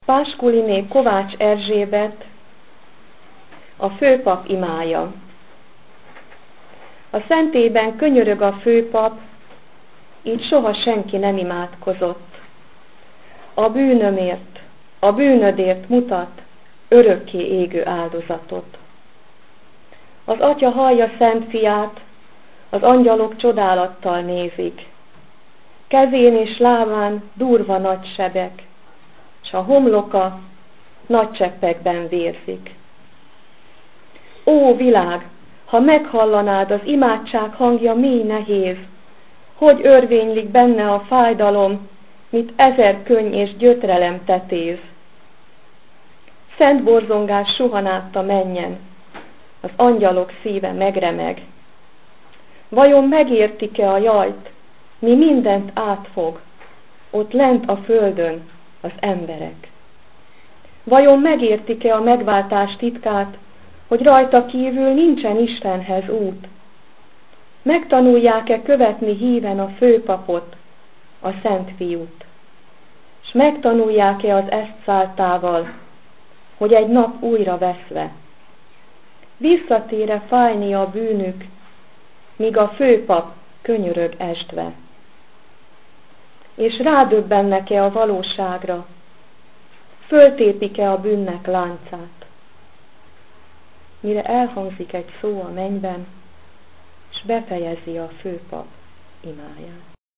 Páskuliné Kovács Erzsébet, a főpap imája. A szentében könyörög a főpap, így soha senki nem imádkozott. A bűnömért, a bűnödért mutat örökké égő áldozatot. Az Atya hallja szent fiát, az angyalok csodálattal nézik. Kezén és lábán durva nagy sebek, s a homloka nagy cseppekben vérzik. Ó világ, ha meghallanád az imádság hangja mély nehéz, hogy örvénylik benne a fájdalom, mint 1000 könny és gyötrelem tetéz. Szent borzongás suhan át a mennyen, az angyalok szíve megremeg. Vajon megértik-e a jajt, mi mindent átfog, ott lent a földön az emberek? Vajon megértik-e a megváltás titkát, hogy rajta kívül nincsen Istenhez út? Megtanulják-e követni híven a főpapot, a Szent Fiút? S megtanulják-e az esztszáltával, hogy egy nap újra veszve visszatér-e fájni a bűnük, míg a főpap könyörög estve? És rádöbbennek-e a valóságra, föltépik-e a bűnnek láncát? Mire elhangzik egy szó a mennyben, s befejezi a főpap imáját.